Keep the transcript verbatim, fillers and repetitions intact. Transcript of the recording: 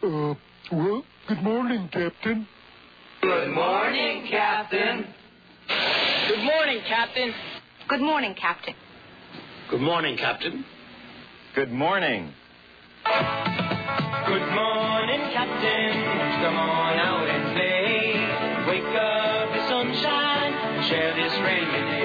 Uh, well, good morning, Captain. Good morning, Captain. Good morning, Captain. Good morning, Captain. Good morning, Captain. Good morning. Good morning, Captain. Come on out and play. Wake up the sunshine. Share this rain with me.